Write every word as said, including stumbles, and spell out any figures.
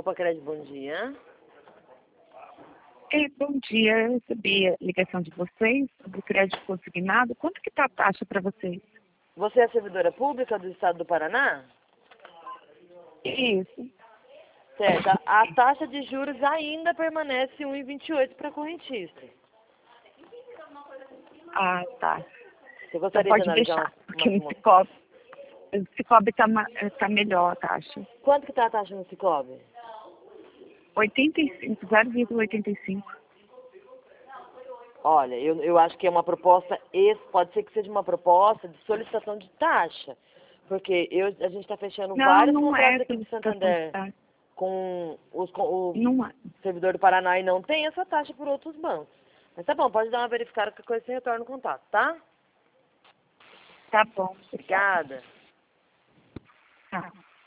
Copa Crédito, bom dia. É, bom dia, eu recebi a ligação de vocês sobre o crédito consignado. Quanto que está a taxa para vocês? Você é servidora pública do Estado do Paraná? Isso. Certo. A a taxa de juros ainda permanece um vírgula vinte e oito para correntista. Ah, tá. Você Então gostaria pode de analisar deixar, uma, porque uma, no uma... Cicobi, no Cicobi está tá melhor a taxa. Quanto que está a taxa no Cicobi? oitenta e cinco, zero vírgula oitenta e cinco. Olha, eu, eu acho que é uma proposta, esse pode ser que seja uma proposta de solicitação de taxa. Porque eu, a gente está fechando Não, vários não contratos é aqui de solicitação de Santander taxa. com, os, com o Não é. servidor do Paraná e não tem essa taxa por outros bancos. Mas tá bom, pode dar uma verificada que a coisa você retorna o contato, tá? Tá bom. Obrigada.